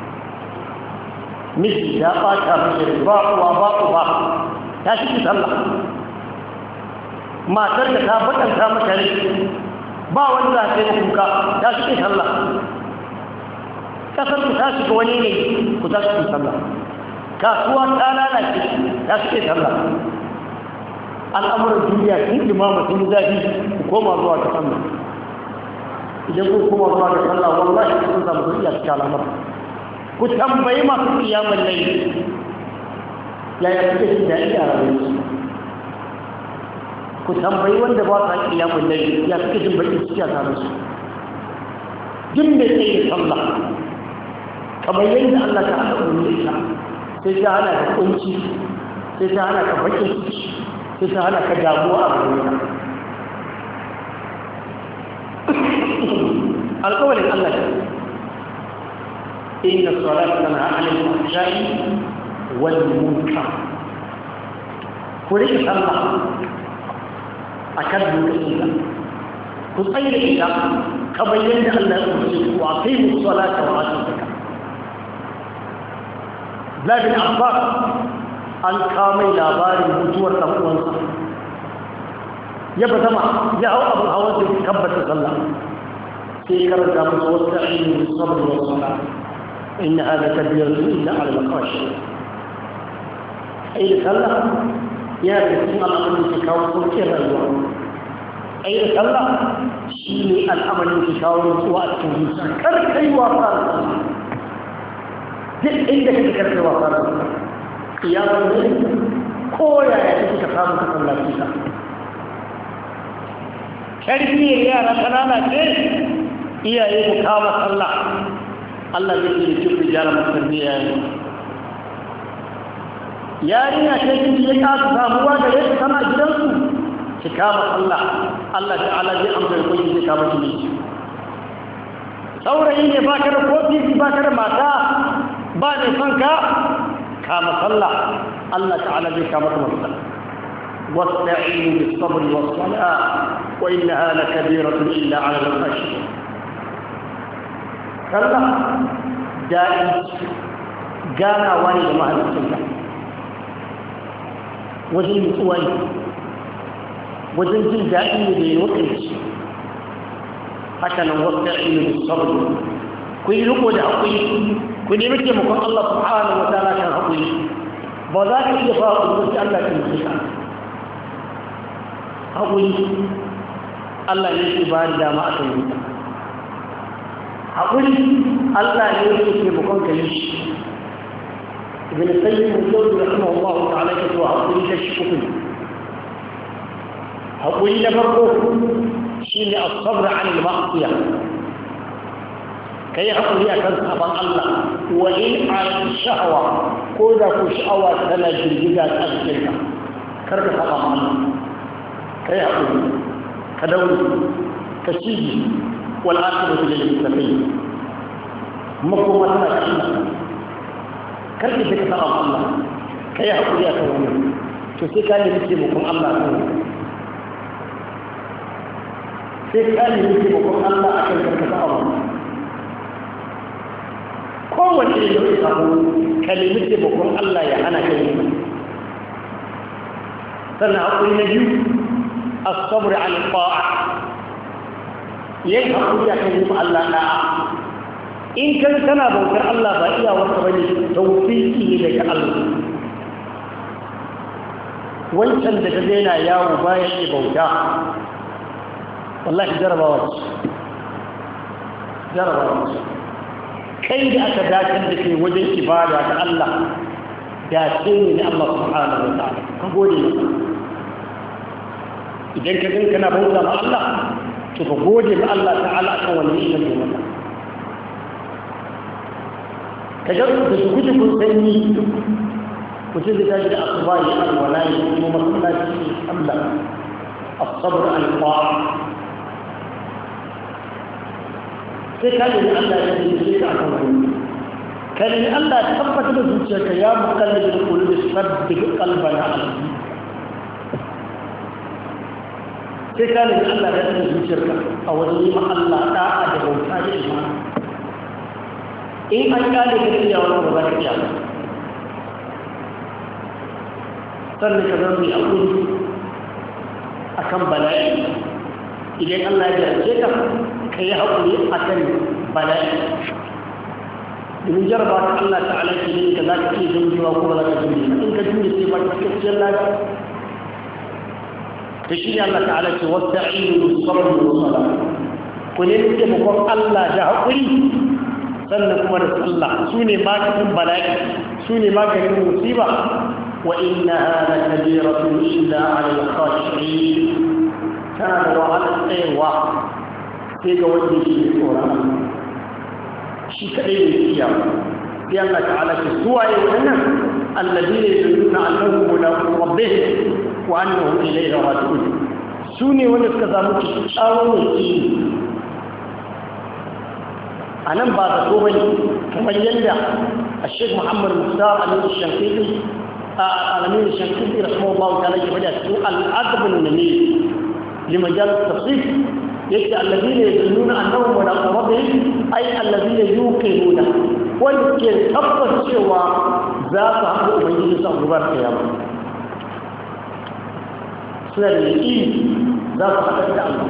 miji ya bata miki ba uwa ba uba ta ciki sallah matar da ta bakanta mata rai ba wanda za ta yi kuka ta ciki sallah kasar ku ta shiga wani ne ku ta ciki sallah kasuwa ta lalace ta ciki sallah al'amuran duniya sun imama sun zafi ku koma zuwa ga sallah idan ku koma zuwa ga sallah wallahi kun samu su iya cikin al'amura ku tambayi masu kiyamun laili yaya kuke jin daɗi a rayuwarsu ku tambayi wanda ba sa kiyamun laili ya suke jin baƙin ciki a tare su jin da tsaye sallah kamar yadda Allah ta haɗa umarni ita sai ta hana ka kunci sai ta hana ka baƙin ciki sai ta hana ka damuwa a rayuwa alƙawarin Allah ce inna salata tana anil fahsha'i wal munkar ku rike sallah akan lokacin da ku tsaye da ita kamar yadda Allah ya umarce ku a kai mu salata wa atu zakka Labin Abbas an kama labarin mutuwar ɗan uwansa ya ba zama ya hau abu hawan da tabbata sallah sai karanta musu wasu ainihin sabon wasu na inna hada kabiyar su illa al-makashi ainihin sallah ya da cikin al'amarin da kawo sauƙin rayuwa ainihin sallah shi ne al'amarin da kawo nutsuwa a cikin zuciya kar kai wasa da sallah duk inda kake karkai wasa da sallah kiyamar ne ko yaya take ka samu ka sallaci ta karfiyar yara kanana ce iyaye ku kama sallah Allah zai ce ki ku gyara mutum iyaye yarinya ce kin je ka samuwa da yake kana gidansu ki kama sallah Allah ta'ala zai amsa ku ki kama ki saurayi ne ba ka da kofi ba ka da mata ba ne son ka kama sallah Allah ta'ala zai kama ka sallah واستعينوا بالصبر والصلاة وإنها لكبيرة إلا على الخاشعين كلا دائم جانا واني جماعة السنة وزن متواني وزن جن دائم بين وقت حتى واستعينوا بالصبر كي لقوا دعوي كي نمتي مكون الله سبحانه وتعالى كان حقوي بذلك يفاق الله كان مخيطا haƙuri Allah ne ke ba da dama a kan yi haƙuri Allah ne ke taimakon ka yi shi ibn sayyid mutum da kuma Allah ta'ala ke zuwa haƙuri ta shi uku haƙuri na farko shi ne as-sabr 'an al-ma'siya kai haƙuri akan saban Allah wa in 'ala shahwa ko da ku sha'awa tana girgiza ta cikin ka karka saba Allah kai haƙuri ka dauri ka shigi wal'aƙiru da littattafai makoma tana ƙila karki ta ka saba Allah ka yi haƙuri a kan wani to sai ka nemi taimakon Allah a kan sai ka nemi taimakon Allah a kan karka saba Allah kowane ne yau isa ka nemi taimakon Allah ya hana ka yi sannan haƙuri na biyu الصبر على الطاعة ينهض يحكم الله لا إن كان كان بوكر الله بأيا وصبني توفيقه لك الله وانسان تجدينا يا وبايع بوكا والله جرب وجه جرب وجه كيف أتداكن في وجه إبادة الله داتين الله سبحانه وتعالى فقولي لك idan ka gan kana bauta ma Allah to ka gode ma Allah ta'ala akan wannan ni'imar da maka ka ga da su gudu kun sanyi mutum da tashi da asuba ya alwala ya kuma masallaci Allah as-sabr al-ta'a sai ka nemi Allah ya taimake ka akan wani ka nemi Allah ya tabbatar da zuciyarka ya muqallibul qulub sabbit qalbana ala sai ka nemi Allah ya taimake zuciyarka a wajen yi ma Allah da'a da bauta da imani in an kale ka iya wani ba za ka iya ba sannan ka zama mai akwai a kan bala'i idan Allah ya jarce ka ka yi haƙuri a kan bala'i domin jaraba ta Allah ta'ala ke ne ka za ka iya jaujewa ko ba za ka jure in ka jure sai ba ka cikakkiyar lafiya ta shi ne Allah ta'ala ce wasu ta'inu sabon musala ku ne muke makon Allah da haƙuri sannan kuma da sallah su ne maganin bala'i su ne maganin musiba wa innaha lakabiratun illa 'ala al-khashi'in kana da wahalar tsayawa sai ga wanda yake tsoron shi kadai ne iya sai Allah ta'ala ce suwaye wannan alladhina yadununa annahum mulaqu rabbihim wa annahum ilayhi raji'un su ne wanda suka samu kyakkyawan yaqini a nan ba zato ba ne kamar yadda a sheik muhammad mustar amin shankiti a alamin shankiti rahimahullahu ta'ala ke bada su al'adabin da ne limajar tafsir yake allazi ne ya nuna annahu wa laqababi ai allazi ne yuqinuna wanda ke tabbata cewa za su haɗu ubangiji sa gubar kiyama suna da yaqini za su haɗu da Allah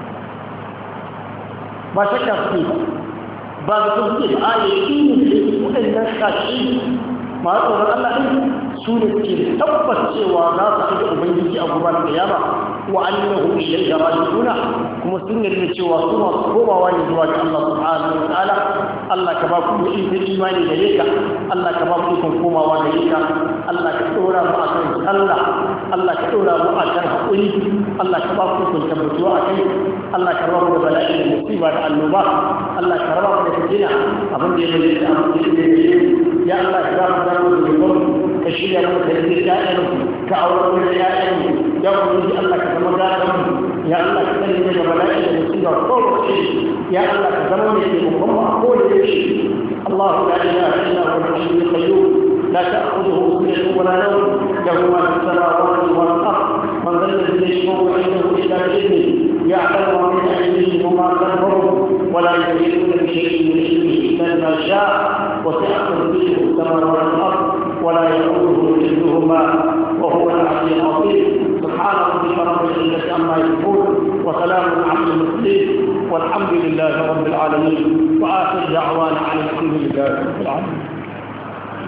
ba shakka su ba ba da sun ce ba a yi ne waɗannan kashi masu tsoron Allah ɗin su ne suke tabbas cewa za su haɗu da ubangiji a gubar kiyama wa annahu ilayhi raji'una kuma sun yarda cewa su masu komawa ne zuwa ga Allah subhanahu wa ta'ala Allah ka ba ku ikon imani gare ka Allah ka ba ku ikon komawa gare ka Allah ka dora mu akan sallah Allah ka dora mu akan haƙuri Allah ka ba ku ikon tabbatuwa a kai Allah ka raba mu da bala'i da musiba da annoba Allah ka raba mu da fitina abin da ya bari da abin da ya bari ya Allah ka ba mu da mu ka shirya mu da ƴaƴan ka aure mu da ƴaƴan ya ubangiji Allah ka zama gadon ya Allah ka sani daga bala'i da musiba kowace ya Allah ka zama mai taimakon mu a kowace Allah la ilaha illa huwa al-hayyul qayyum la ta'khudhuhu sinatun wa la nawm lahu ma fi as-samawati wal ard man dhal ladhi yashfa'u 'indahu illa bi-idhnihi ya'lamu ma bayna aydihim wa ma khalfahum wa la yuhituna bi shay'in min 'ilmihi illa ma sha'a wa sa'a kursiyuhu as-samawati wal ard wa la ya'uduhu hifdhuhuma wa huwa al-'aliyyul 'azim سبحان ربك رب العزة عما يصفون وسلام على المرسلين والحمد لله رب العالمين وآخر دعوانا عن الحمد لله رب العالمين.